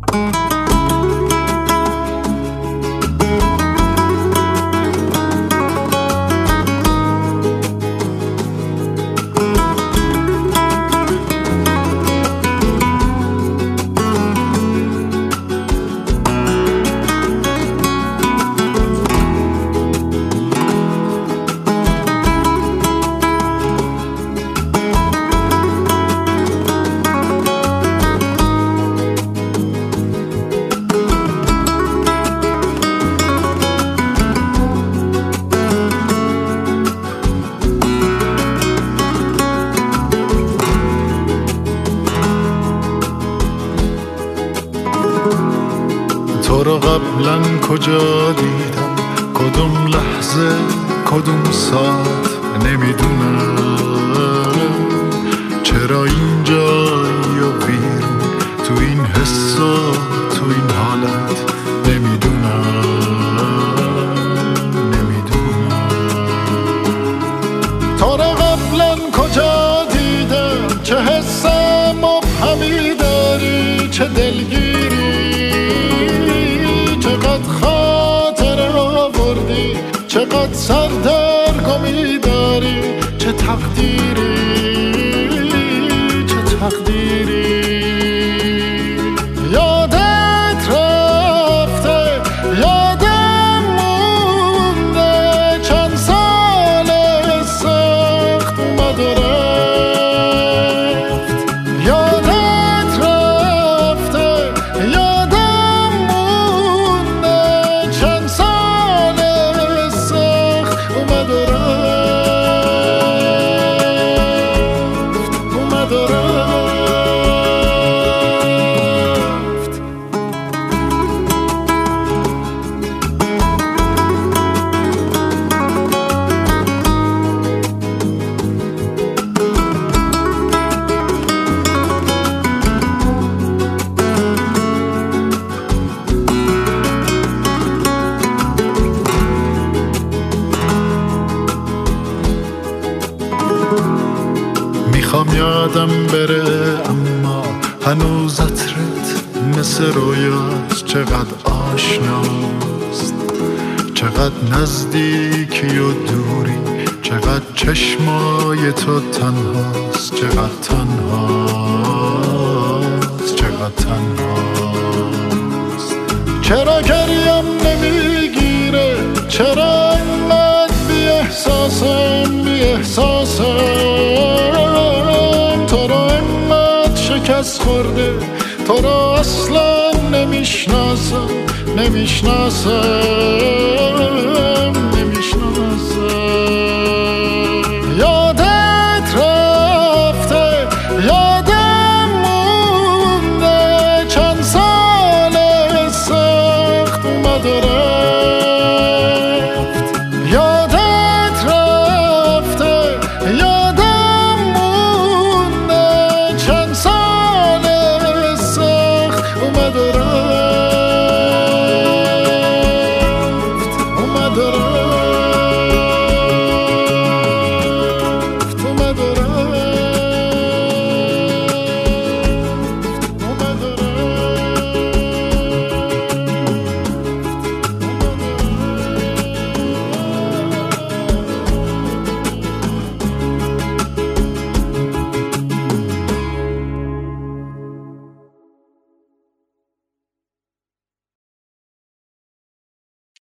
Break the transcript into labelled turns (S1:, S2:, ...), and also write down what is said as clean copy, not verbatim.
S1: تو رو قبلا کجا دیدم، کدوم لحظه کدوم ساعت نمیدونم، چرا اینجایی و بیرون، تو این حس و تو این حالت نمیدونم. تو رو قبلا کجا دیدم، چه حس مبهمی داری، چه دلگیری، چقدر خاطر آوردی، چقدر سردرگمی داری، چه تقدیری، چه تقدیری. یادت رفته، یادم مونده، چند سال سخت اومد و رفت. یادت رفته، یادم مونده، چند سال سخت اومد و رفت، اومد و رفت. میخوام یادم بره اما هنوز عطرت مثل رویاست، چقدر آشناست، چقدر نزدیکی و دوری، چقدر چشمای تو تنهاست، چقدر تنهاست، چقدر تنهاست. چرا گریم نمیگیره، چرا انقدر بی احساسم، بی احساسم. تو رو انقدر شکست خورده، تو رو اصلا نمیشناسم، نمیشناسم.